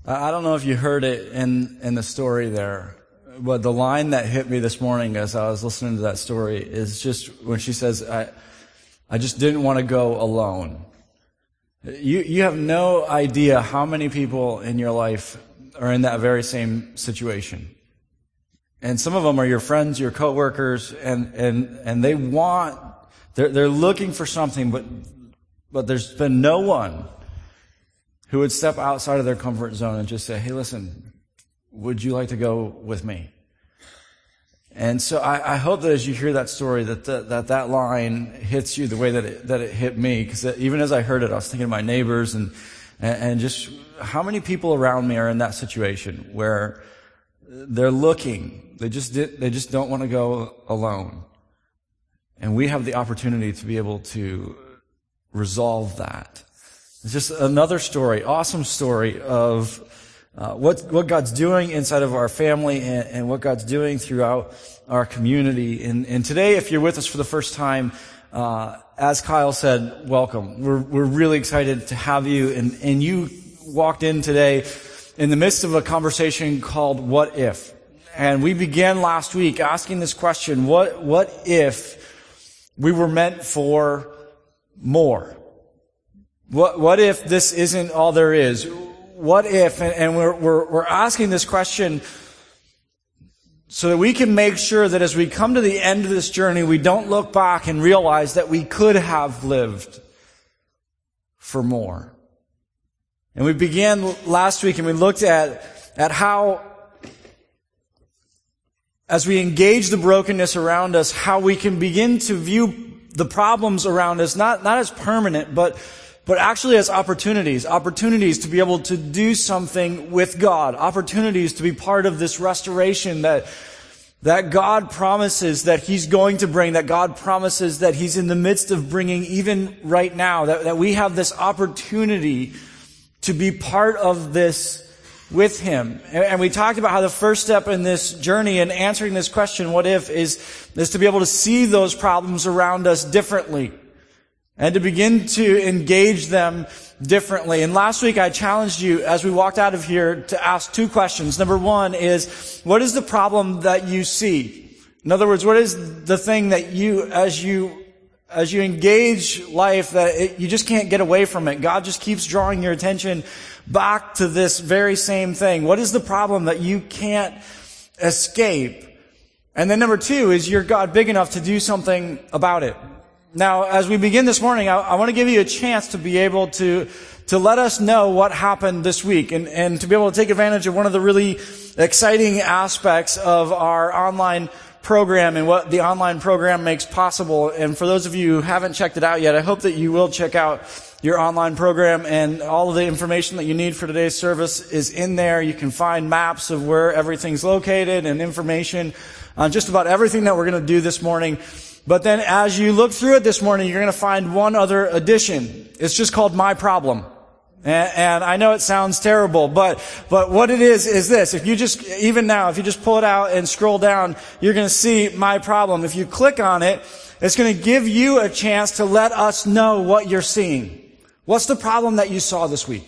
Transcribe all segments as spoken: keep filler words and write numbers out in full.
I don't know if you heard it in, in the story there, but the line that hit me this morning as I was listening to that story is just when she says, I, I just didn't want to go alone. You, you have no idea how many people in your life are in that very same situation. And some of them are your friends, your coworkers, and, and, and they want, they're, they're looking for something, but, but there's been no one who would step outside of their comfort zone and just say, hey, listen, would you like to go with me? And so I, I hope that as you hear that story, that the, that that line hits you the way that it, that it hit me. Because even as I heard it, I was thinking of my neighbors and, and just how many people around me are in that situation where they're looking. They just did, they just don't want to go alone. And we have the opportunity to be able to resolve that. It's just another story, awesome story of uh, what what God's doing inside of our family and, and what God's doing throughout our community. And, and today, if you're with us for the first time, uh, as Kyle said, welcome. We're we're really excited to have you. And, and you walked in today in the midst of a conversation called "What If?" And we began last week asking this question: What what if we were meant for more? What, what if this isn't all there is? What if, and, and we're, we're, we're asking this question so that we can make sure that as we come to the end of this journey, we don't look back and realize that we could have lived for more. And we began last week and we looked at, at how, as we engage the brokenness around us, how we can begin to view the problems around us, not, not as permanent, but But actually as opportunities, opportunities to be able to do something with God, opportunities to be part of this restoration that, that God promises that He's going to bring, that God promises that He's in the midst of bringing even right now, that, that we have this opportunity to be part of this with Him. And, and we talked about how the first step in this journey in answering this question, what if, is, is to be able to see those problems around us differently. And to begin to engage them differently. And last week I challenged you as we walked out of here to ask two questions. Number one is, what is the problem that you see? In other words, what is the thing that you, as you, as you engage life, that it, you just can't get away from it? God just keeps drawing your attention back to this very same thing. What is the problem that you can't escape? And then number two is, you're God big enough to do something about it? Now, as we begin this morning, I, I want to give you a chance to be able to, to let us know what happened this week and, and to be able to take advantage of one of the really exciting aspects of our online program and what the online program makes possible. And for those of you who haven't checked it out yet, I hope that you will check out your online program, and all of the information that you need for today's service is in there. You can find maps of where everything's located and information on just about everything that we're going to do this morning. But then as you look through it this morning, you're going to find one other addition. It's just called My Problem. And, and I know it sounds terrible, but, but what it is, is this. If you just, even now, if you just pull it out and scroll down, you're going to see My Problem. If you click on it, it's going to give you a chance to let us know what you're seeing. What's the problem that you saw this week?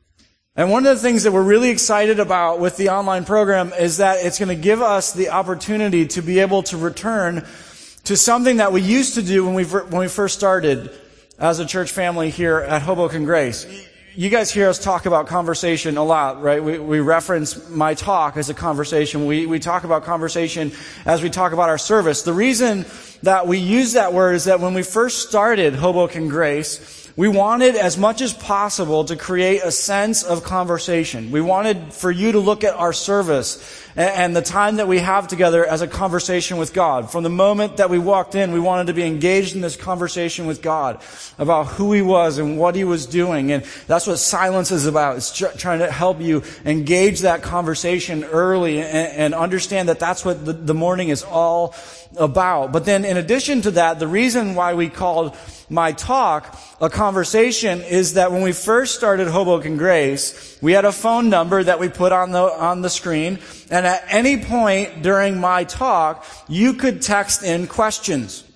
And one of the things that we're really excited about with the online program is that it's going to give us the opportunity to be able to return to something that we used to do when we when we first started as a church family here at Hoboken Grace. You guys hear us talk about conversation a lot, right? We, we reference my talk as a conversation. We, we talk about conversation as we talk about our service. The reason that we use that word is that when we first started Hoboken Grace, we wanted as much as possible to create a sense of conversation. We wanted for you to look at our service and the time that we have together as a conversation with God. From the moment that we walked in, we wanted to be engaged in this conversation with God about who He was and what He was doing. And that's what silence is about. It's tr- trying to help you engage that conversation early and, and understand that that's what the, the morning is all about. But then in addition to that, the reason why we called my talk a conversation is that when we first started Hoboken Grace, we had a phone number that we put on the on the screen, and at any point during my talk, you could text in questions.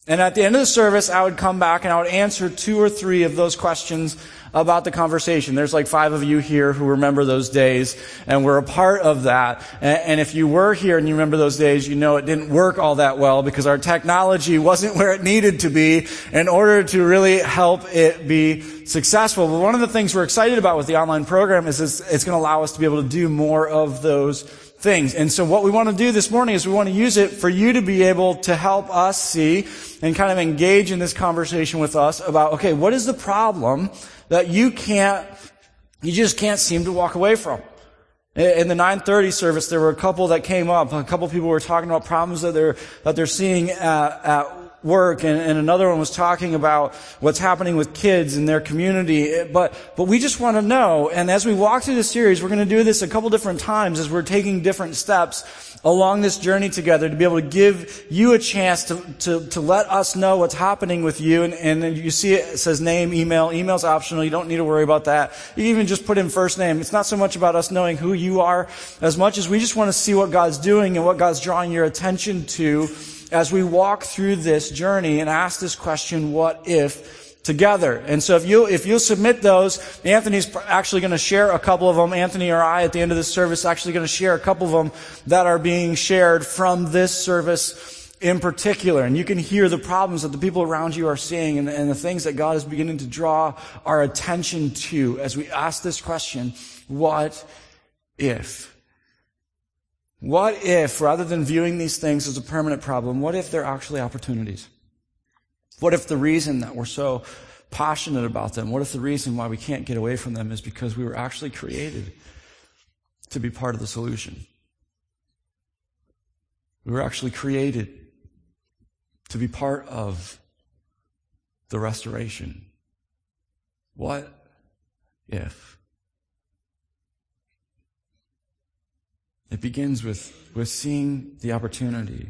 And at the end of the service, I would come back and I would answer two or three of those questions about the conversation. There's like five of you here who remember those days, and we're a part of that. And if you were here and you remember those days, you know it didn't work all that well because our technology wasn't where it needed to be in order to really help it be successful. But one of the things we're excited about with the online program is it's, it's going to allow us to be able to do more of those things. And so what we want to do this morning is we want to use it for you to be able to help us see and kind of engage in this conversation with us about, okay, what is the problem that you can't, you just can't seem to walk away from? In the nine thirty service, there were a couple that came up. A couple people were talking about problems that they're, that they're seeing at, at work, and, and another one was talking about what's happening with kids in their community. But, but we just want to know, and as we walk through this series, we're going to do this a couple different times as we're taking different steps along this journey together to be able to give you a chance to, to, to let us know what's happening with you. And, and then you see it, it says name, email. Email's optional. You don't need to worry about that. You can even just put in first name. It's not so much about us knowing who you are as much as we just want to see what God's doing and what God's drawing your attention to as we walk through this journey and ask this question, what if, together. And so if you if you'll submit those, Anthony's actually going to share a couple of them. Anthony or I at the end of this service actually going to share a couple of them that are being shared from this service in particular. And you can hear the problems that the people around you are seeing and, and the things that God is beginning to draw our attention to as we ask this question, what if? What if, rather than viewing these things as a permanent problem, what if they're actually opportunities? What if the reason that we're so passionate about them, what if the reason why we can't get away from them is because we were actually created to be part of the solution? We were actually created to be part of the restoration. What if? It begins with, with seeing the opportunity.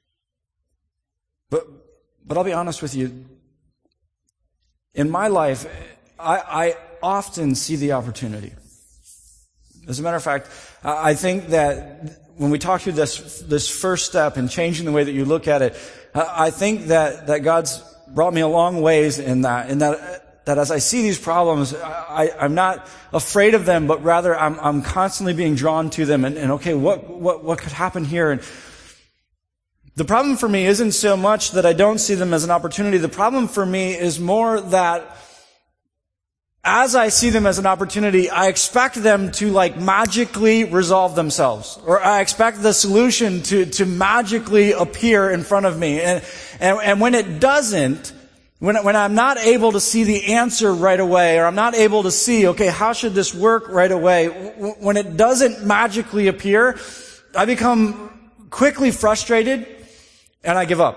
But, but I'll be honest with you. In my life, I, I often see the opportunity. As a matter of fact, I think that when we talk through this, this first step in changing the way that you look at it, I think that, that God's brought me a long ways in that, in that, that as I see these problems, I, I'm not afraid of them, but rather I'm, I'm constantly being drawn to them and, and okay, what, what, what could happen here? And the problem for me isn't so much that I don't see them as an opportunity. The problem for me is more that as I see them as an opportunity, I expect them to like magically resolve themselves, or I expect the solution to, to magically appear in front of me. And, and, and when it doesn't, When, when I'm not able to see the answer right away, or I'm not able to see, okay, how should this work right away? When it doesn't magically appear, I become quickly frustrated and I give up.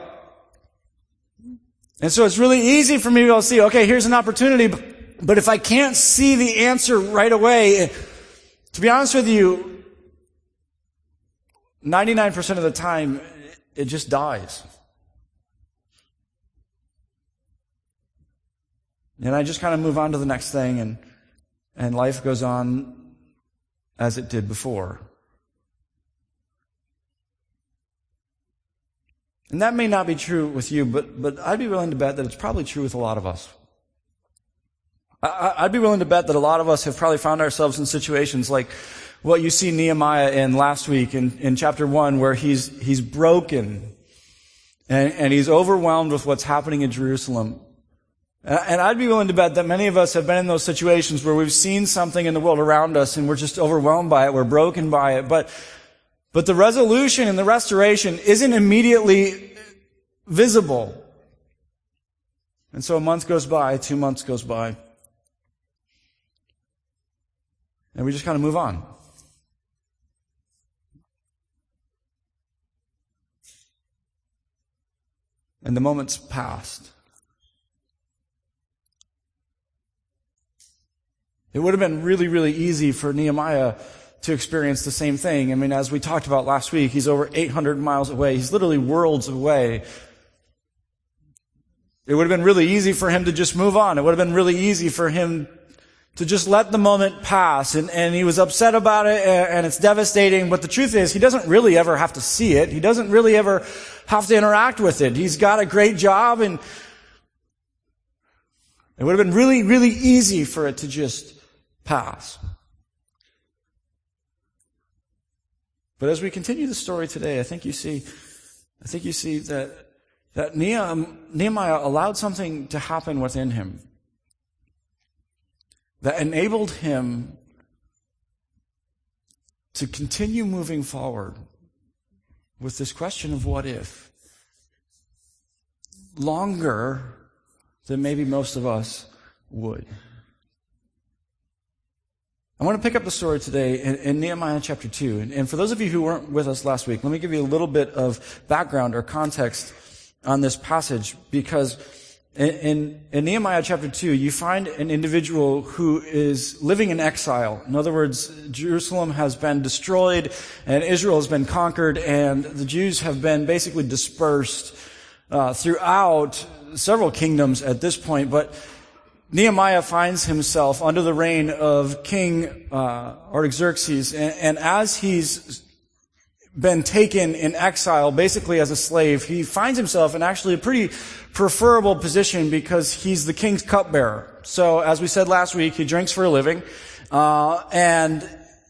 And so it's really easy for me to be able to see, okay, here's an opportunity, but if I can't see the answer right away, to be honest with you, ninety-nine percent of the time, it just dies. And I just kind of move on to the next thing, and and life goes on as it did before. And that may not be true with you, but but I'd be willing to bet that it's probably true with a lot of us. I, I'd be willing to bet that a lot of us have probably found ourselves in situations like what you see Nehemiah in last week in, in chapter one, where he's he's broken and, and he's overwhelmed with what's happening in Jerusalem. And I'd be willing to bet that many of us have been in those situations where we've seen something in the world around us and we're just overwhelmed by it, we're broken by it. But, but the resolution and the restoration isn't immediately visible. And so a month goes by, two months goes by, and we just kind of move on. And the moment's passed. It would have been really, really easy for Nehemiah to experience the same thing. I mean, as we talked about last week, he's over eight hundred miles away. He's literally worlds away. It would have been really easy for him to just move on. It would have been really easy for him to just let the moment pass. And, and he was upset about it, and, and it's devastating. But the truth is, he doesn't really ever have to see it. He doesn't really ever have to interact with it. He's got a great job, and it would have been really, really easy for it to just pass. But as we continue the story today, I think you see, I think you see that, that Nehemiah allowed something to happen within him that enabled him to continue moving forward with this question of what if, longer than maybe most of us would. I want to pick up the story today in, in Nehemiah chapter two. And, and for those of you who weren't with us last week, let me give you a little bit of background or context on this passage, because in, in, in Nehemiah chapter two, you find an individual who is living in exile. In other words, Jerusalem has been destroyed and Israel has been conquered, and the Jews have been basically dispersed uh, throughout several kingdoms at this point. But Nehemiah finds himself under the reign of King uh, Artaxerxes, and, and as he's been taken in exile, basically as a slave, he finds himself in actually a pretty preferable position because he's the king's cupbearer. So, as we said last week, he drinks for a living, uh, and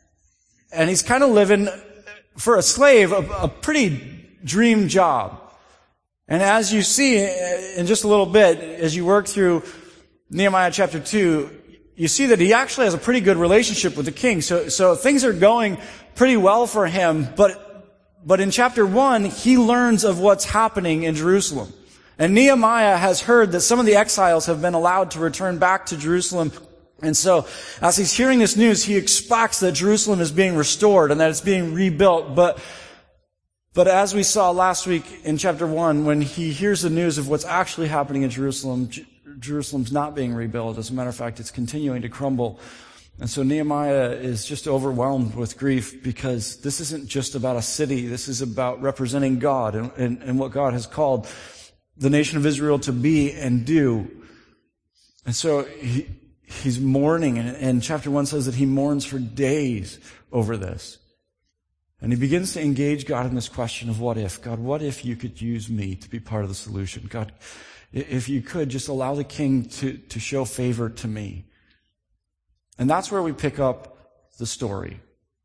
and he's kind of living, for a slave, a, a pretty dream job. And as you see in just a little bit, as you work through Nehemiah chapter two, you see that he actually has a pretty good relationship with the king. So, so things are going pretty well for him. But, but in chapter one, he learns of what's happening in Jerusalem. And Nehemiah has heard that some of the exiles have been allowed to return back to Jerusalem. And so, as he's hearing this news, he expects that Jerusalem is being restored and that it's being rebuilt. But, but as we saw last week in chapter one, when he hears the news of what's actually happening in Jerusalem, Jerusalem's not being rebuilt. As a matter of fact, it's continuing to crumble. And so Nehemiah is just overwhelmed with grief, because this isn't just about a city. This is about representing God and, and, and what God has called the nation of Israel to be and do. And so he, he's mourning, and, and chapter one says that he mourns for days over this. And he begins to engage God in this question of what if. God, what if you could use me to be part of the solution? God, if you could just allow the king to, to show favor to me. And that's where we pick up the story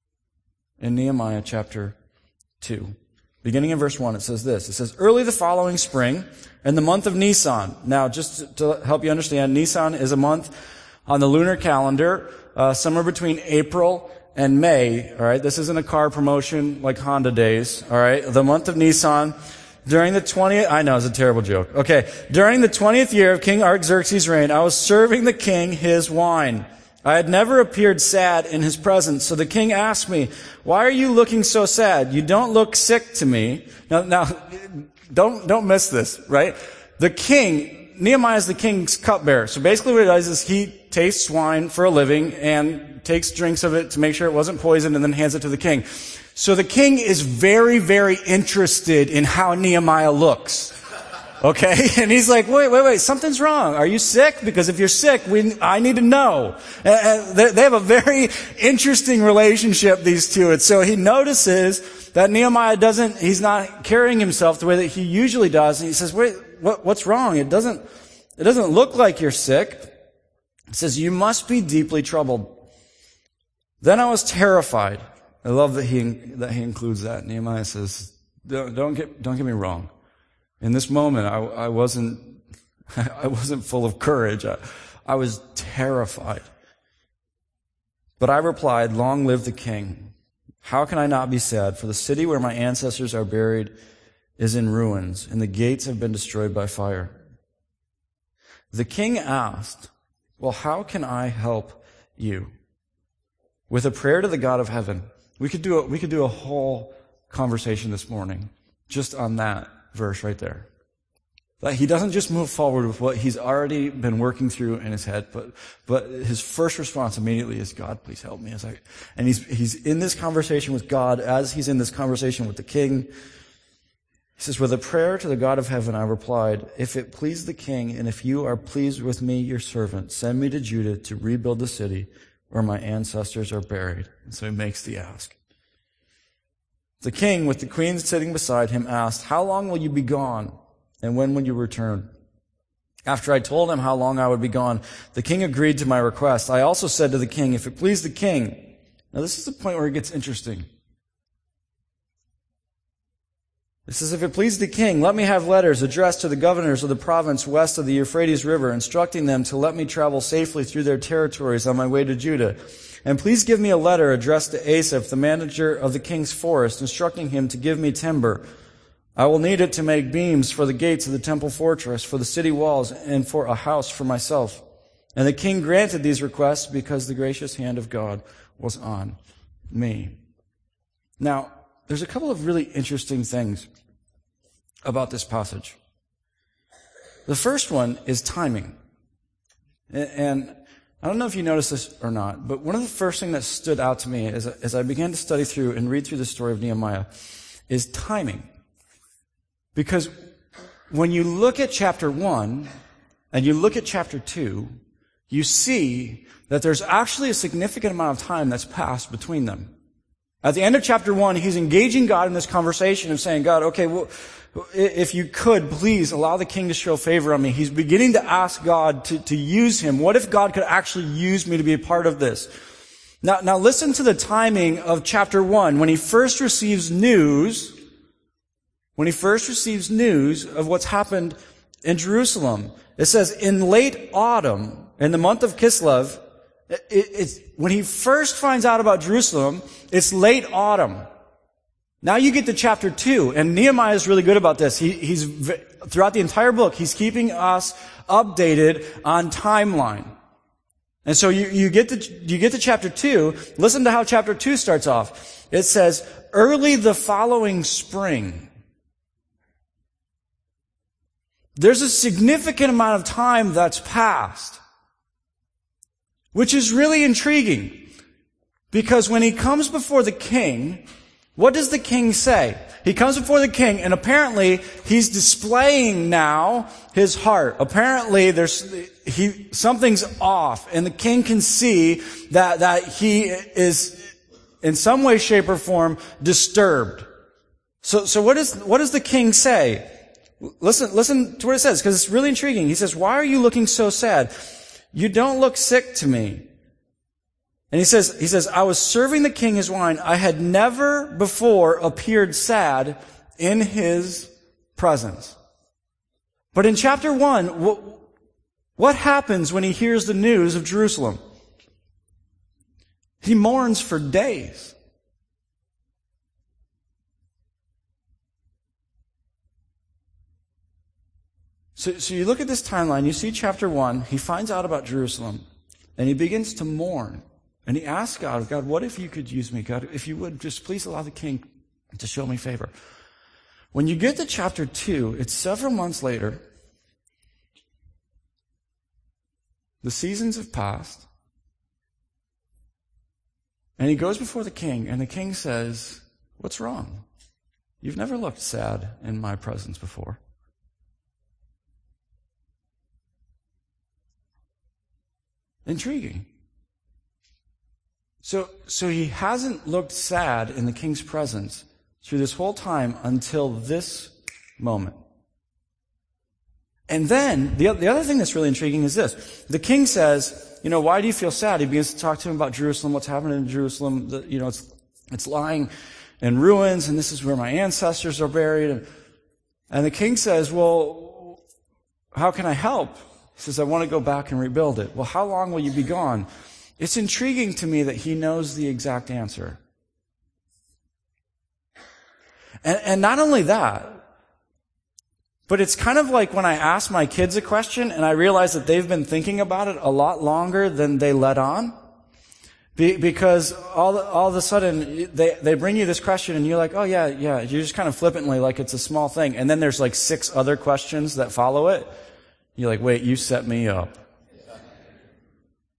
in Nehemiah chapter two. Beginning in verse one, it says this. It says, early the following spring, in the month of Nisan. Now, just to help you understand, Nisan is a month on the lunar calendar, uh, somewhere between April and May. All right, this isn't a car promotion like Honda days. All right, the month of Nisan. During the twentieth, I know, it's a terrible joke. Okay. During the twentieth year of King Artaxerxes' reign, I was serving the king his wine. I had never appeared sad in his presence. So the king asked me, why are you looking so sad? You don't look sick to me. Now, now, don't, don't miss this, right? The king, Nehemiah is the king's cupbearer. So basically what he does is he tastes wine for a living and takes drinks of it to make sure it wasn't poisoned, and then hands it to the king. So the king is very, very interested in how Nehemiah looks. Okay? And he's like, wait, wait, wait, something's wrong. Are you sick? Because if you're sick, we, I need to know. And they have a very interesting relationship, these two. And so he notices that Nehemiah doesn't, he's not carrying himself the way that he usually does. And he says, wait, what, what's wrong? It doesn't, it doesn't look like you're sick. He says, you must be deeply troubled. Then I was terrified. I love that he, that he includes that. Nehemiah says, don't, don't get, don't get me wrong. In this moment, I, I wasn't, I wasn't full of courage. I, I was terrified. But I replied, long live the king. How can I not be sad? For the city where my ancestors are buried is in ruins, and the gates have been destroyed by fire. The king asked, well, how can I help you? With a prayer to the God of heaven. We could do a, we could do a whole conversation this morning just on that verse right there. That he doesn't just move forward with what he's already been working through in his head, but, but his first response immediately is, God, please help me. As I, and he's, he's in this conversation with God as he's in this conversation with the king. He says, with a prayer to the God of heaven, I replied, if it please the king, and if you are pleased with me, your servant, send me to Judah to rebuild the city where my ancestors are buried. And so he makes the ask. The king, with the queen sitting beside him, asked, how long will you be gone, and when will you return? After I told him how long I would be gone, the king agreed to my request. I also said to the king, if it please the king. Now this is the point where it gets interesting. It says, if it please the king, let me have letters addressed to the governors of the province west of the Euphrates River, instructing them to let me travel safely through their territories on my way to Judah. And please give me a letter addressed to Asaph, the manager of the king's forest, instructing him to give me timber. I will need it to make beams for the gates of the temple fortress, for the city walls, and for a house for myself. And the king granted these requests because the gracious hand of God was on me. Now, there's a couple of really interesting things about this passage. The first one is timing. And I don't know if you noticed this or not, but one of the first things that stood out to me as, as I began to study through and read through the story of Nehemiah is timing. Because when you look at chapter one and you look at chapter two, you see that there's actually a significant amount of time that's passed between them. At the end of chapter one, he's engaging God in this conversation of saying, God, okay, well, if you could, please allow the king to show favor on me. He's beginning to ask God to, to use him. What if God could actually use me to be a part of this? Now, now listen to the timing of chapter one. When he first receives news, when he first receives news of what's happened in Jerusalem, it says, in late autumn, in the month of Kislev, it, it's, when he first finds out about Jerusalem, it's late autumn. Now you get to chapter two, and Nehemiah is really good about this. He, he's, throughout the entire book, he's keeping us updated on timeline. And so you, you get to, you get to chapter two, listen to how chapter two starts off. It says, early the following spring. There's a significant amount of time that's passed, which is really intriguing. Because when he comes before the king, what does the king say? He comes before the king, and apparently he's displaying now his heart. Apparently there's, he, something's off, and the king can see that, that he is in some way, shape, or form disturbed. So, so what is, what does the king say? Listen, listen to what it says, because it's really intriguing. He says, why are you looking so sad? You don't look sick to me. And he says, he says, I was serving the king his wine. I had never before appeared sad in his presence. But in chapter one, what, what happens when he hears the news of Jerusalem? He mourns for days. So, so you look at this timeline, you see chapter one, he finds out about Jerusalem, and he begins to mourn. And he asks God, God, what if you could use me? God, if you would, just please allow the king to show me favor. When you get to chapter two, it's several months later. The seasons have passed. And he goes before the king, and the king says, what's wrong? You've never looked sad in my presence before. Intriguing. So, so he hasn't looked sad in the king's presence through this whole time until this moment. And then, the, the other thing that's really intriguing is this. The king says, you know, why do you feel sad? He begins to talk to him about Jerusalem, what's happening in Jerusalem. The, you know, it's, it's lying in ruins, and this is where my ancestors are buried. And, and the king says, well, how can I help? He says, I want to go back and rebuild it. Well, how long will you be gone? It's intriguing to me that he knows the exact answer. And, and not only that, but it's kind of like when I ask my kids a question and I realize that they've been thinking about it a lot longer than they let on. Be, because all, all of a sudden they, they bring you this question and you're like, oh yeah, yeah, you're just kind of flippantly like it's a small thing. And then there's like six other questions that follow it. You're like, wait, you set me up.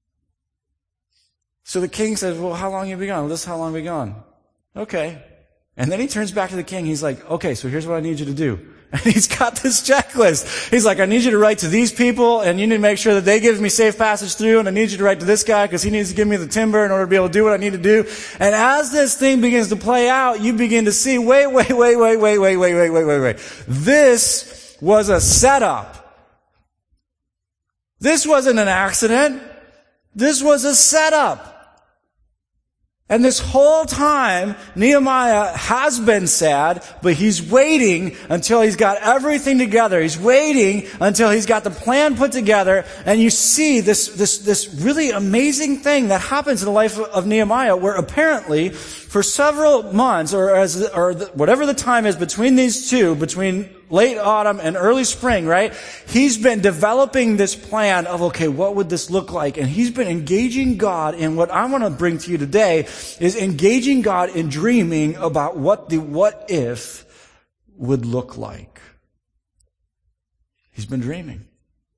So the king says, well, how long have you been gone? Well, this is how long have we gone? Okay. And then he turns back to the king. He's like, okay, so here's what I need you to do. And he's got this checklist. He's like, I need you to write to these people, and you need to make sure that they give me safe passage through, and I need you to write to this guy because he needs to give me the timber in order to be able to do what I need to do. And as this thing begins to play out, you begin to see, wait, wait, wait, wait, wait, wait, wait, wait, wait, wait, wait. This was a setup. This wasn't an accident. This was a setup. And this whole time, Nehemiah has been sad, but he's waiting until he's got everything together. He's waiting until he's got the plan put together. And you see this, this, this really amazing thing that happens in the life of Nehemiah, where apparently for several months, or as, or the, whatever the time is between these two, between late autumn and early spring, right? He's been developing this plan of, okay, what would this look like? And he's been engaging God in what I want to bring to you today is engaging God in dreaming about what the what if would look like. He's been dreaming.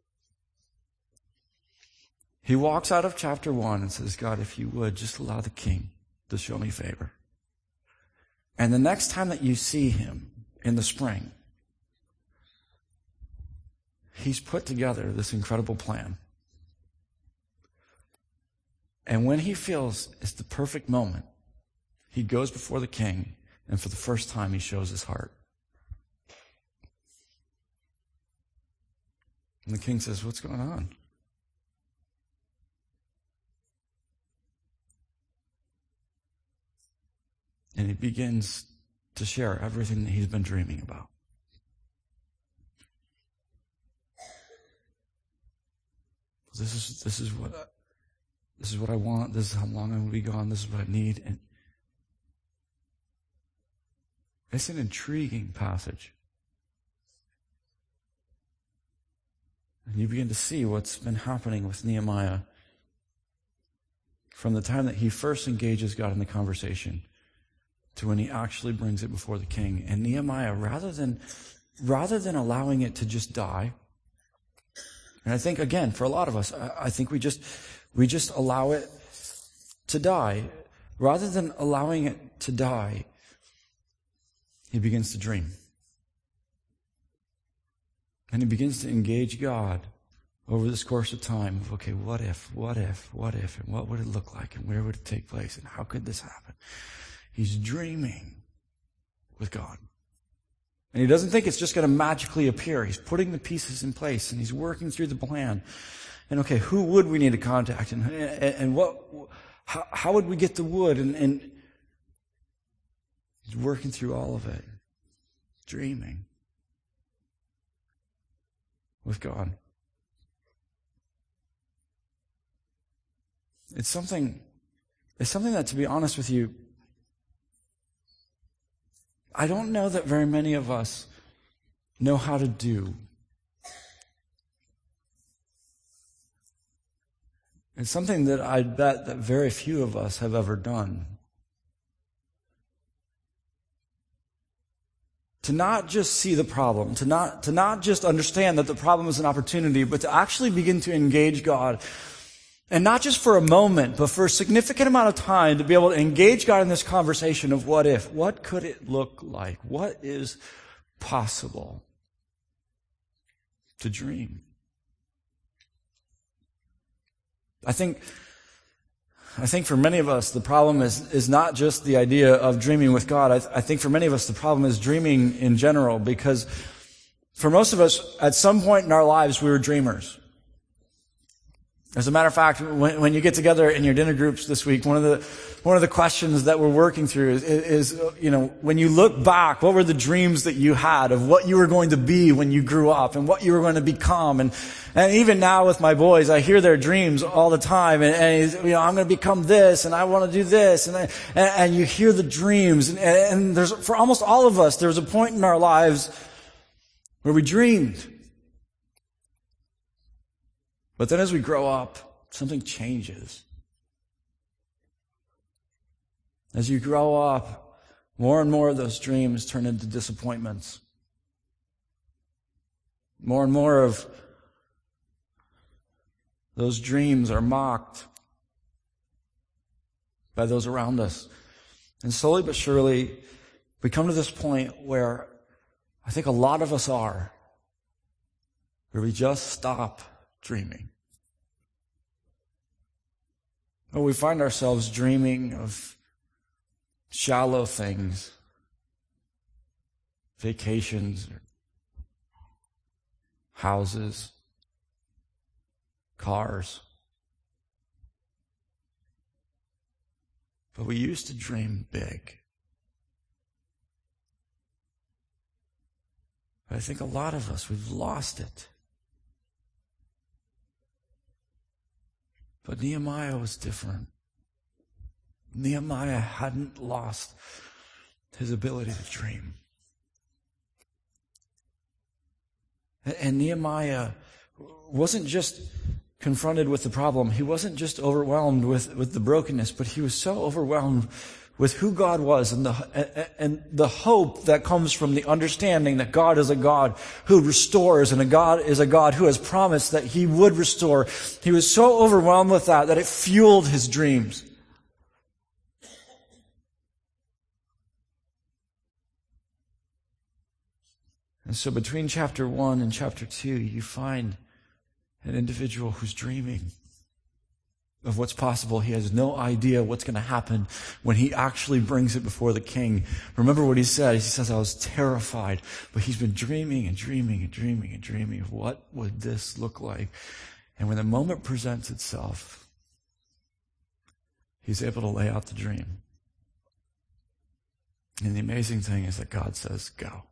He walks out of chapter one and says, God, if you would, just allow the king to show me favor. And the next time that you see him in the spring, he's put together this incredible plan. And when he feels it's the perfect moment, he goes before the king, and for the first time he shows his heart. And the king says, what's going on? And he begins to share everything that he's been dreaming about. This is this is what I, this is what I want. This is how long I'm going to be gone. This is what I need. And it's an intriguing passage. And you begin to see what's been happening with Nehemiah from the time that he first engages God in the conversation to when he actually brings it before the king. And Nehemiah, rather than rather than allowing it to just die. And I think, again, for a lot of us, I think we just, we just allow it to die. Rather than allowing it to die, he begins to dream. And he begins to engage God over this course of time of, okay, what if, what if, what if, and what would it look like, and where would it take place, and how could this happen? He's dreaming with God. And he doesn't think it's just going to magically appear. He's putting the pieces in place, and he's working through the plan. And okay, who would we need to contact? And, and what, how, how would we get the wood? And, and he's working through all of it. Dreaming with God. It's something, it's something that, to be honest with you, I don't know that very many of us know how to do. It's something that I bet that very few of us have ever done. To not just see the problem, to not, to not just understand that the problem is an opportunity, but to actually begin to engage God. And not just for a moment, but for a significant amount of time to be able to engage God in this conversation of what if. What could it look like? What is possible? To dream. I think, I think for many of us, the problem is, is not just the idea of dreaming with God. I, th- I think for many of us, the problem is dreaming in general, because for most of us, at some point in our lives, we were dreamers. As a matter of fact, when, when you get together in your dinner groups this week, one of the one of the questions that we're working through is, is, you know, when you look back, what were the dreams that you had of what you were going to be when you grew up and what you were going to become? And and even now with my boys, I hear their dreams all the time. And, and you know, I'm going to become this, and I want to do this, and I, and, and you hear the dreams. And, and there's for almost all of us, there was a point in our lives where we dreamed. But then as we grow up, something changes. As you grow up, more and more of those dreams turn into disappointments. More and more of those dreams are mocked by those around us. And slowly but surely, We come to this point where I think a lot of us are, where we just stop dreaming. Or we find ourselves dreaming of shallow things, vacations, houses, cars. But we used to dream big. But I think a lot of us, we've lost it. But Nehemiah was different. Nehemiah hadn't lost his ability to dream. And Nehemiah wasn't just confronted with the problem. He wasn't just overwhelmed with, with the brokenness, but he was so overwhelmed with who God was and the, and the hope that comes from the understanding that God is a God who restores and a God is a God who has promised that He would restore. He was so overwhelmed with that that it fueled his dreams. And so between chapter one and chapter two, you find an individual who's dreaming of what's possible. He has no idea what's going to happen when he actually brings it before the king. Remember what he said. He says, I was terrified. But he's been dreaming and dreaming and dreaming and dreaming of what would this look like. And when the moment presents itself, he's able to lay out the dream. And the amazing thing is that God says, go.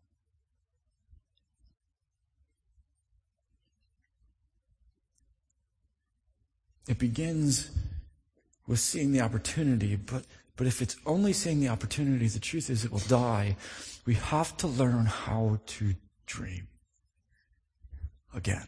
It begins with seeing the opportunity, but, but if it's only seeing the opportunity, the truth is it will die. We have to learn how to dream again.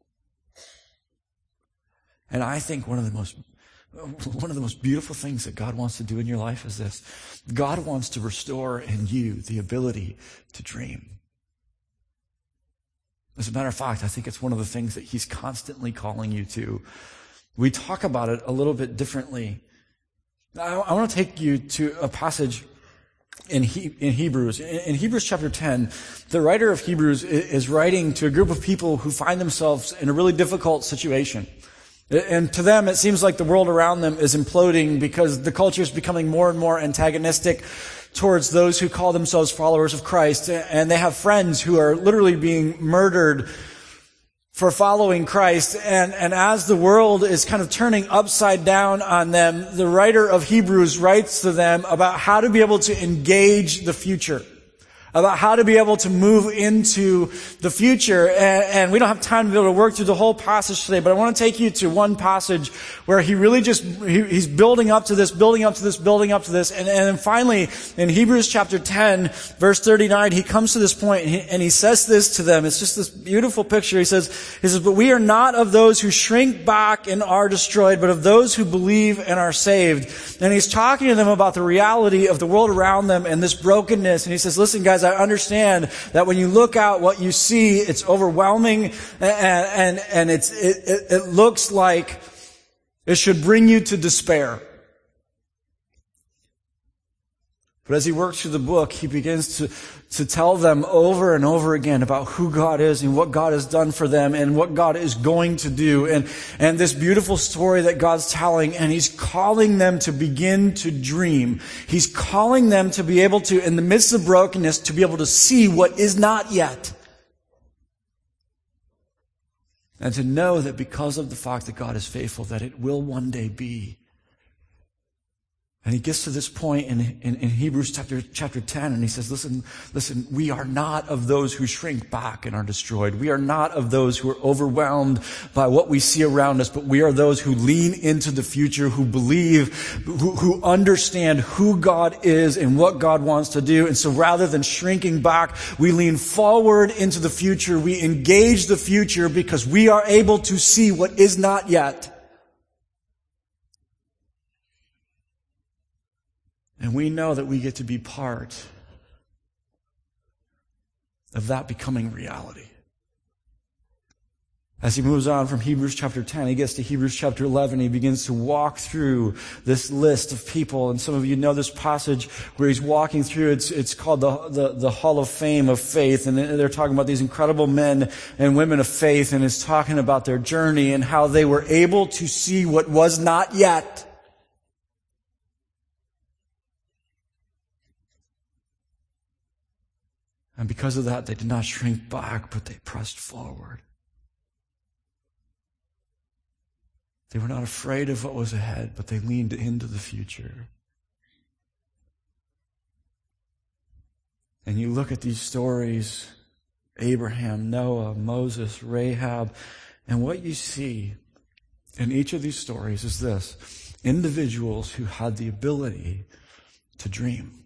And I think one of the most one of the most beautiful things that God wants to do in your life is this. God wants to restore in you the ability to dream. As a matter of fact, I think it's one of the things that He's constantly calling you to. We talk about it a little bit differently. I, I want to take you to a passage in, he, in Hebrews. In, in Hebrews chapter ten, the writer of Hebrews is writing to a group of people who find themselves in a really difficult situation. And to them, it seems like the world around them is imploding because the culture is becoming more and more antagonistic towards those who call themselves followers of Christ. And they have friends who are literally being murdered for following Christ. And, and as the world is kind of turning upside down on them, the writer of Hebrews writes to them about how to be able to engage the future, about how to be able to move into the future. And, and we don't have time to be able to work through the whole passage today, but I want to take you to one passage where he really just, he, he's building up to this, building up to this, building up to this. And, and then finally, in Hebrews chapter ten, verse thirty-nine, he comes to this point and he, and he says this to them. It's just this beautiful picture. He says, he says, but we are not of those who shrink back and are destroyed, but of those who believe and are saved. And he's talking to them about the reality of the world around them and this brokenness. And he says, listen, guys, I understand that when you look out, what you see, it's overwhelming, and and, and it's it, it, it looks like it should bring you to despair. But as he works through the book, he begins to, to tell them over and over again about who God is and what God has done for them and what God is going to do. And, and this beautiful story that God's telling, and He's calling them to begin to dream. He's calling them to be able to, in the midst of brokenness, to be able to see what is not yet. And to know that because of the fact that God is faithful, that it will one day be. And he gets to this point in, in, in Hebrews chapter, chapter ten, and he says, listen, listen, we are not of those who shrink back and are destroyed. We are not of those who are overwhelmed by what we see around us, but we are those who lean into the future, who believe, who, who understand who God is and what God wants to do. And so rather than shrinking back, we lean forward into the future. We engage the future because we are able to see what is not yet. And we know that we get to be part of that becoming reality. As he moves on from Hebrews chapter ten, he gets to Hebrews chapter eleven. He begins to walk through this list of people. And some of you know this passage where he's walking through. It's, it's called the, the, the Hall of Fame of Faith. And they're talking about these incredible men and women of faith. And it's talking about their journey and how they were able to see what was not yet. And because of that, they did not shrink back, but they pressed forward. They were not afraid of what was ahead, but they leaned into the future. And you look at these stories, Abraham, Noah, Moses, Rahab, and what you see in each of these stories is this: individuals who had the ability to dream.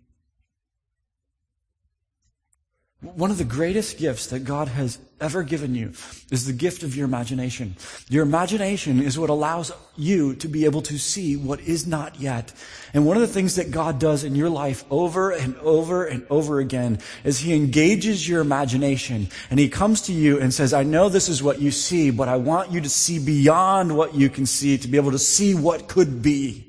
One of the greatest gifts that God has ever given you is the gift of your imagination. Your imagination is what allows you to be able to see what is not yet. And one of the things that God does in your life over and over and over again is He engages your imagination, and He comes to you and says, I know this is what you see, but I want you to see beyond what you can see, to be able to see what could be.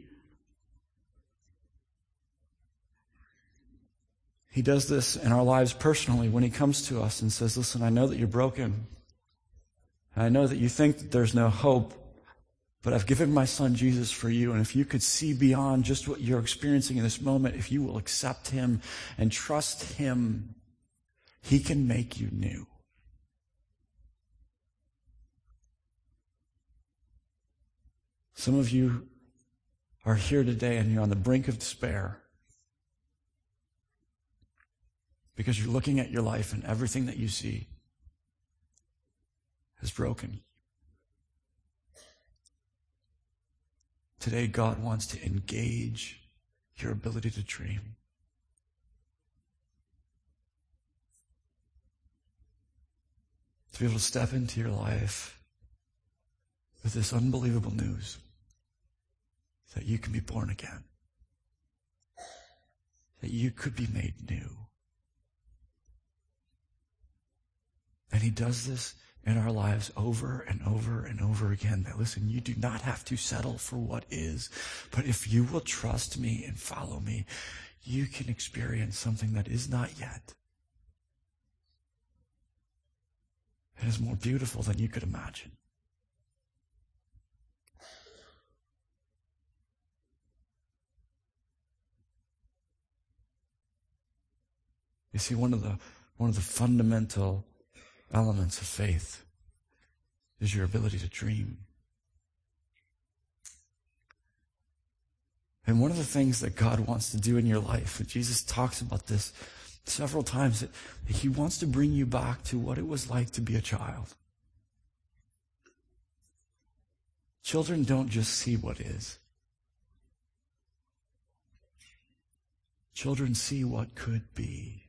He does this in our lives personally when He comes to us and says, listen, I know that you're broken. And I know that you think that there's no hope, but I've given my Son Jesus for you. And if you could see beyond just what you're experiencing in this moment, if you will accept Him and trust Him, He can make you new. Some of you are here today and you're on the brink of despair, because you're looking at your life and everything that you see is broken. Today, God wants to engage your ability to dream. To be able to step into your life with this unbelievable news that you can be born again, that you could be made new. And He does this in our lives over and over and over again. That, listen, you do not have to settle for what is, but if you will trust me and follow me, you can experience something that is not yet. It is more beautiful than you could imagine. You see, one of the one of the fundamental elements of faith is your ability to dream. And one of the things that God wants to do in your life, and Jesus talks about this several times, that He wants to bring you back to what it was like to be a child. Children don't just see what is. Children see what could be.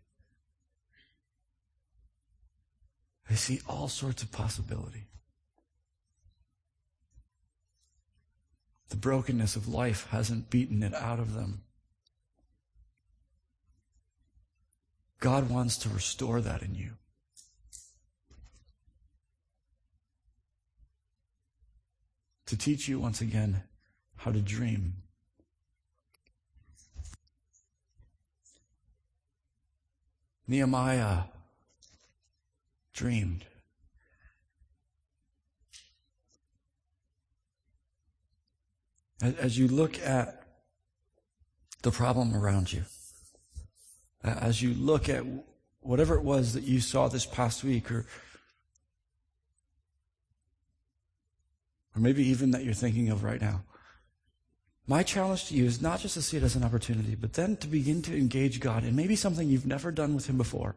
They see all sorts of possibility. The brokenness of life hasn't beaten it out of them. God wants to restore that in you. To teach you once again how to dream. Nehemiah dreamed. As you look at the problem around you, as you look at whatever it was that you saw this past week, or or maybe even that you're thinking of right now, my challenge to you is not just to see it as an opportunity, but then to begin to engage God in maybe something you've never done with Him before.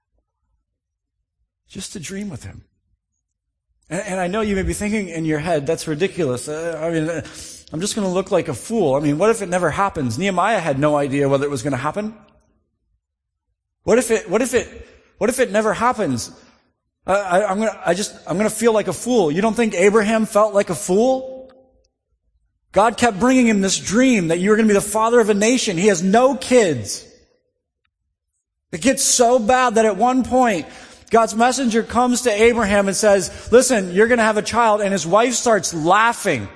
Just to dream with Him. And, and I know you may be thinking in your head, that's ridiculous. Uh, I mean, uh, I'm just going to look like a fool. I mean, what if it never happens? Nehemiah had no idea whether it was going to happen. What if it, what if it, what if it never happens? Uh, I, I'm gonna, I just, I'm gonna feel like a fool. You don't think Abraham felt like a fool? God kept bringing him this dream that you were going to be the father of a nation. He has no kids. It gets so bad that at one point, God's messenger comes to Abraham and says, listen, you're going to have a child, and his wife starts laughing.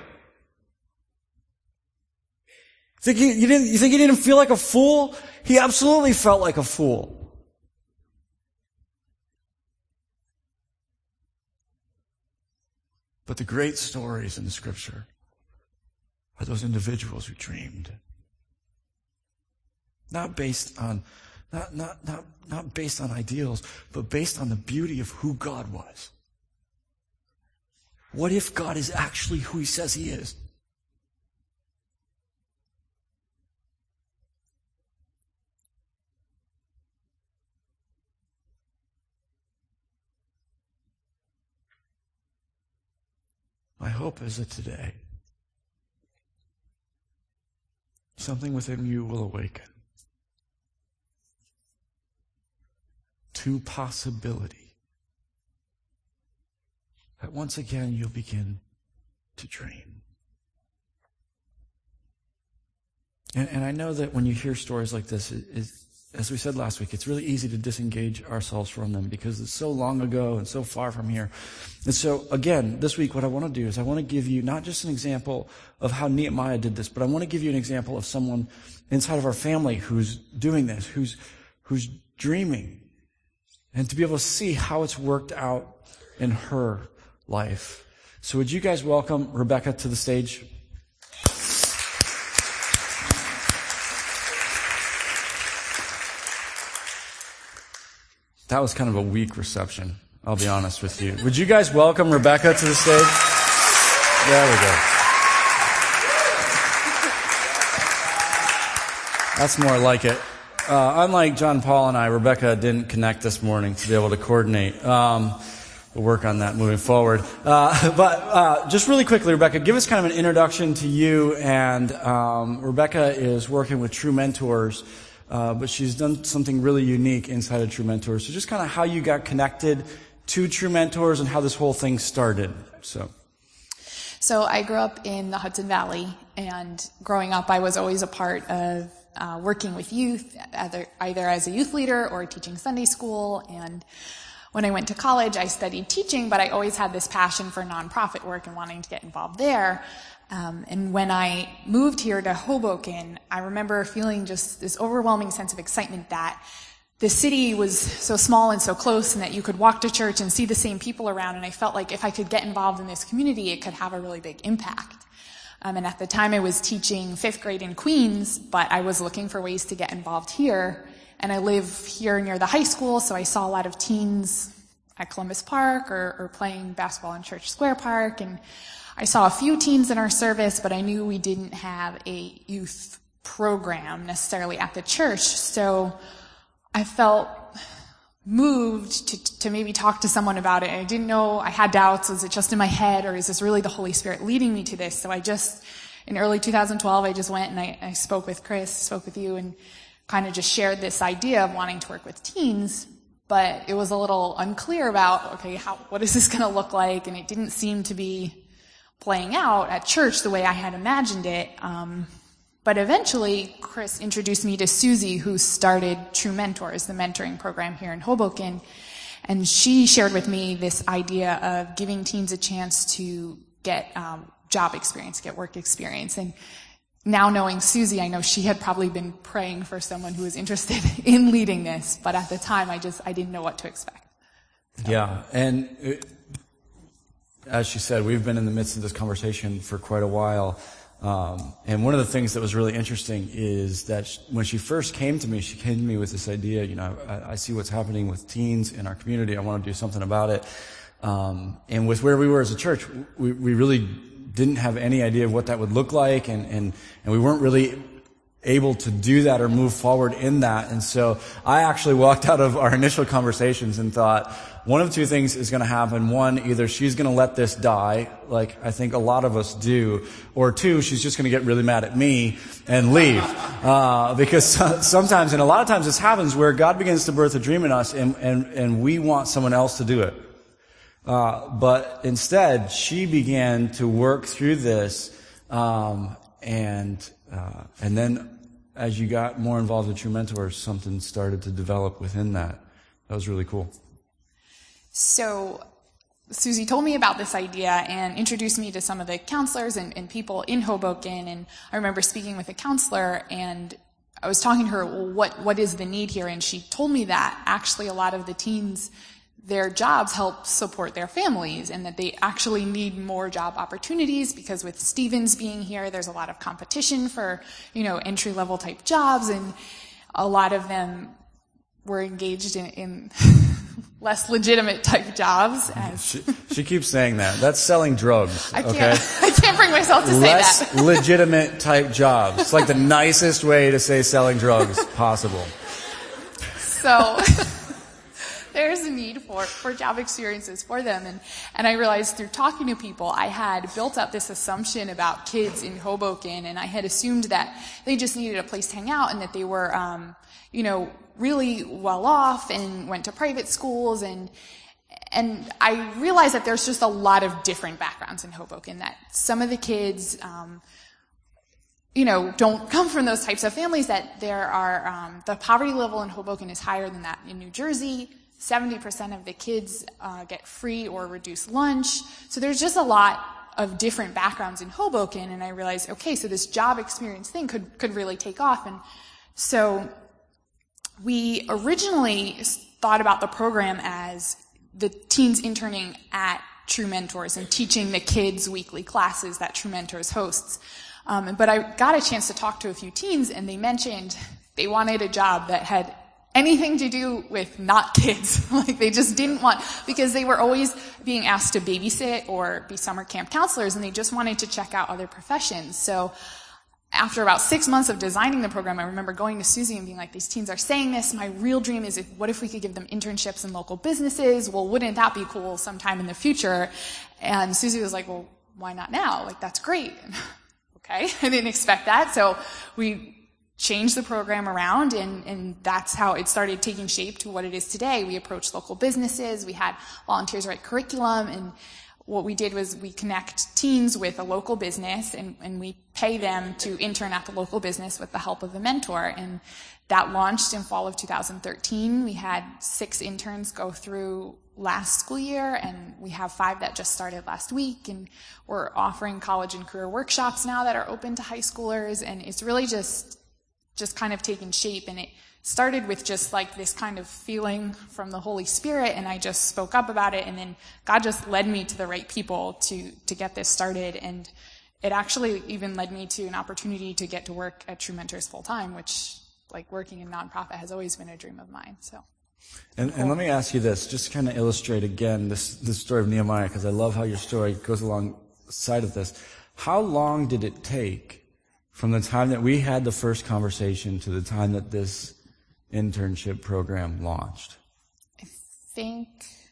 Think he, you, didn't, you think he didn't feel like a fool? He absolutely felt like a fool. But the great stories in the Scripture are those individuals who dreamed. Not based on, not, not, not, not based on ideals, but based on the beauty of who God was. What if God is actually who He says He is? My hope is that today, something within you will awaken to possibility. That once again you'll begin to dream. And, and I know that when you hear stories like this, it, it, as we said last week, it's really easy to disengage ourselves from them because it's so long ago and so far from here. And so, again, this week what I want to do is I want to give you not just an example of how Nehemiah did this, but I want to give you an example of someone inside of our family who's doing this, who's who's dreaming, and to be able to see how it's worked out in her life. So would you guys welcome Rebecca to the stage? That was kind of a weak reception, I'll be honest with you. Would you guys welcome Rebecca to the stage? There we go. That's more like it. Uh, unlike John Paul and I, Rebecca didn't connect this morning to be able to coordinate. Um, we'll work on that moving forward. Uh, but uh, just really quickly, Rebecca, give us kind of an introduction to you. And um, Rebecca is working with True Mentors. Uh, but she's done something really unique inside of True Mentors. So just kind of how you got connected to True Mentors and how this whole thing started. So, so I grew up in the Hudson Valley, and growing up I was always a part of uh, working with youth, either, either as a youth leader or teaching Sunday school. And when I went to college, I studied teaching, but I always had this passion for nonprofit work and wanting to get involved there. Um, and when I moved here to Hoboken, I remember feeling just this overwhelming sense of excitement that the city was so small and so close, and that you could walk to church and see the same people around. And I felt like if I could get involved in this community, it could have a really big impact. Um, and at the time I was teaching fifth grade in Queens, but I was looking for ways to get involved here. And I live here near the high school, so I saw a lot of teens at Columbus Park or, or playing basketball in Church Square Park. And I saw a few teens in our service, but I knew we didn't have a youth program necessarily at the church. So I felt moved to, to maybe talk to someone about it. I didn't know, I had doubts. Was it just in my head, or is this really the Holy Spirit leading me to this? So I just, in early two thousand twelve, I just went and I, I spoke with Chris, spoke with you, and kind of just shared this idea of wanting to work with teens. But it was a little unclear about, okay, how, what is this going to look like? And it didn't seem to be playing out at church the way I had imagined it. Um, but eventually, Chris introduced me to Susie, who started True Mentors, the mentoring program here in Hoboken. And she shared with me this idea of giving teens a chance to get um, job experience, get work experience. And now knowing Susie, I know she had probably been praying for someone who was interested in leading this. But at the time, I just, I didn't know what to expect. So. Yeah, and it, as she said, we've been in the midst of this conversation for quite a while. Um, and one of the things that was really interesting is that she, when she first came to me, she came to me with this idea, you know, I, I see what's happening with teens in our community. I want to do something about it. Um, and with where we were as a church, we, we really didn't have any idea of what that would look like. And, and, and we weren't really able to do that or move forward in that. And so I actually walked out of our initial conversations and thought, one of two things is going to happen. One, either she's going to let this die, like I think a lot of us do, or two, she's just going to get really mad at me and leave. Uh, because sometimes, and a lot of times this happens where God begins to birth a dream in us and, and, and we want someone else to do it. Uh, but instead, she began to work through this, um, and, uh, and then as you got more involved in True Mentors, something started to develop within that. That was really cool. So Susie told me about this idea and introduced me to some of the counselors and, and people in Hoboken. And I remember speaking with a counselor, and I was talking to her, well, what, what is the need here? And she told me that actually a lot of the teens, their jobs help support their families, and that they actually need more job opportunities because with Stevens being here, there's a lot of competition for, you know, entry-level type jobs, and a lot of them were engaged in, in less legitimate type jobs. As she, she keeps saying that. That's selling drugs. I can't, okay? I can't bring myself to less say that. legitimate type jobs. It's like the nicest way to say selling drugs possible. So there's a need for, for job experiences for them. And, and I realized through talking to people, I had built up this assumption about kids in Hoboken, and I had assumed that they just needed a place to hang out and that they were, um, you know, really well off and went to private schools. And, and I realized that there's just a lot of different backgrounds in Hoboken, that some of the kids, um, you know, don't come from those types of families, that there are, um, the poverty level in Hoboken is higher than that in New Jersey. seventy percent of the kids uh, get free or reduced lunch. So there's just a lot of different backgrounds in Hoboken, and I realized, okay, so this job experience thing could, could really take off. And so we originally thought about the program as the teens interning at True Mentors and teaching the kids weekly classes that True Mentors hosts. Um, but I got a chance to talk to a few teens, and they mentioned they wanted a job that had anything to do with not kids. Like they just didn't want, because they were always being asked to babysit or be summer camp counselors, and they just wanted to check out other professions. So after about six months of designing the program, I remember going to Susie and being like, these teens are saying this. My real dream is, if, what if we could give them internships in local businesses? Well, wouldn't that be cool sometime in the future? And Susie was like, well, why not now? Like, that's great. Okay, I didn't expect that. So we changed the program around, and, and that's how it started taking shape to what it is today. We approached local businesses. We had volunteers write curriculum, and what we did was we connect teens with a local business, and, and we pay them to intern at the local business with the help of a mentor. And that launched in fall of two thousand thirteen. We had six interns go through last school year, and we have five that just started last week. And we're offering college and career workshops now that are open to high schoolers, and it's really just just kind of taken shape. And it started with just like this kind of feeling from the Holy Spirit, and I just spoke up about it, and then God just led me to the right people to to get this started. And it actually even led me to an opportunity to get to work at True Mentors full time, which, like, working in nonprofit has always been a dream of mine. So and, and let me ask you this, just to kind of illustrate again this this story of Nehemiah, because I love how your story goes alongside of this. How long did it take from the time that we had the first conversation to the time that this internship program launched? I think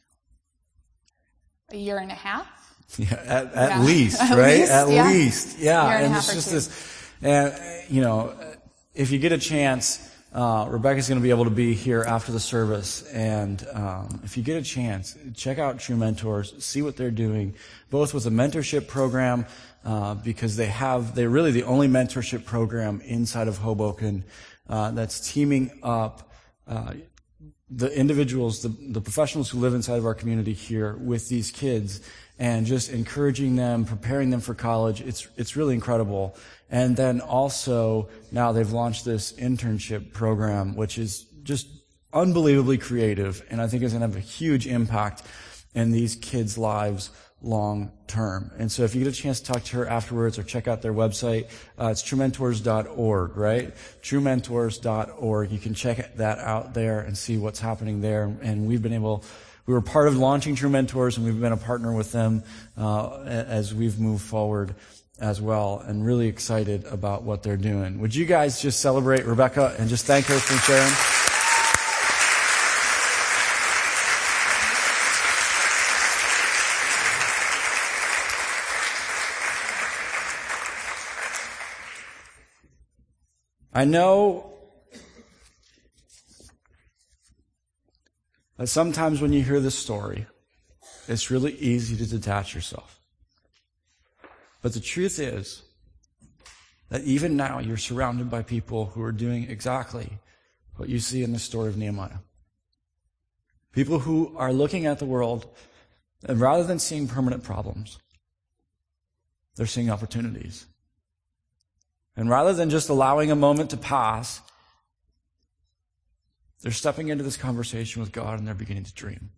a year and a half. Yeah, at, at yeah. least, at right? Least, at yeah. least, yeah. Year and, and a it's half just or two. this, and you know, if you get a chance, uh, Rebecca's going to be able to be here after the service, and um, if you get a chance, check out True Mentors, see what they're doing, both with a mentorship program. Uh, because they have, they're really the only mentorship program inside of Hoboken uh, that's teaming up uh, the individuals, the, the professionals who live inside of our community here with these kids, and just encouraging them, preparing them for college. It's it's really incredible. And then also now they've launched this internship program, which is just unbelievably creative, and I think is going to have a huge impact in these kids' lives long term. And so if you get a chance to talk to her afterwards or check out their website, uh, it's true mentors dot org, right? true mentors dot org. You can check that out there and see what's happening there. And we've been able, we were part of launching True Mentors, and we've been a partner with them uh, as we've moved forward as well, and really excited about what they're doing. Would you guys just celebrate Rebecca and just thank her for sharing? I know that sometimes when you hear this story, it's really easy to detach yourself. But the truth is that even now you're surrounded by people who are doing exactly what you see in the story of Nehemiah. People who are looking at the world, and rather than seeing permanent problems, they're seeing opportunities. And rather than just allowing a moment to pass, they're stepping into this conversation with God and they're beginning to dream.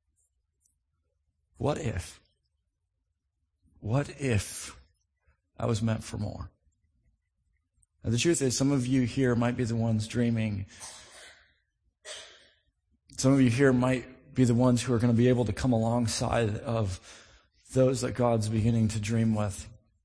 What if? What if I was meant for more? Now, the truth is, some of you here might be the ones dreaming. Some of you here might be the ones who are going to be able to come alongside of those that God's beginning to dream with.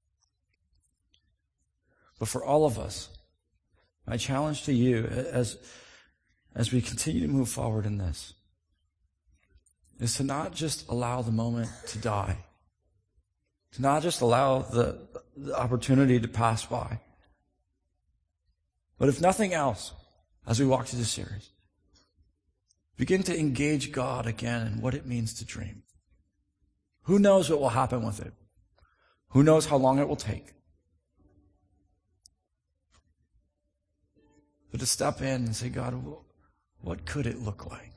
But for all of us, my challenge to you as, as we continue to move forward in this is to not just allow the moment to die, to not just allow the, the opportunity to pass by, but if nothing else, as we walk through this series, begin to engage God again in what it means to dream. Who knows what will happen with it? Who knows how long it will take? But to step in and say, God, what could it look like?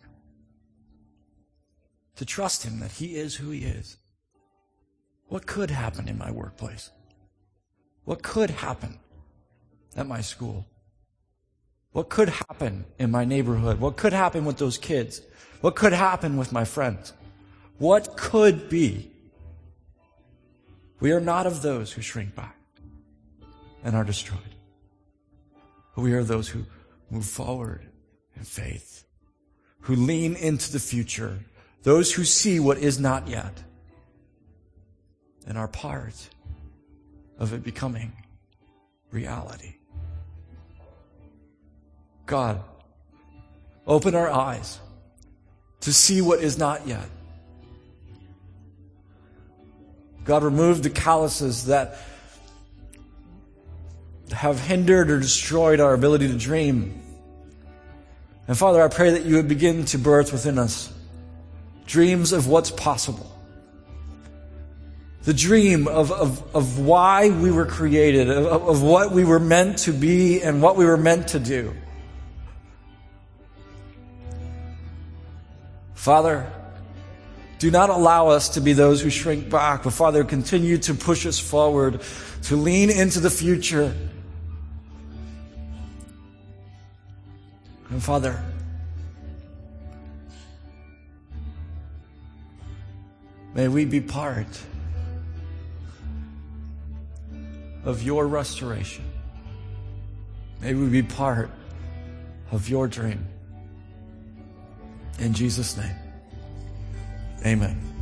To trust Him that He is who He is. What could happen in my workplace? What could happen at my school? What could happen in my neighborhood? What could happen with those kids? What could happen with my friends? What could be? We are not of those who shrink back and are destroyed. But we are those who move forward in faith, who lean into the future, those who see what is not yet and are part of it becoming reality. God, open our eyes to see what is not yet. God, remove the calluses that have hindered or destroyed our ability to dream. And Father, I pray that you would begin to birth within us dreams of what's possible. The dream of, of, of why we were created, of, of what we were meant to be and what we were meant to do. Father, do not allow us to be those who shrink back, but Father, continue to push us forward, to lean into the future. And Father, may we be part of your restoration. May we be part of your dream. In Jesus' name, amen.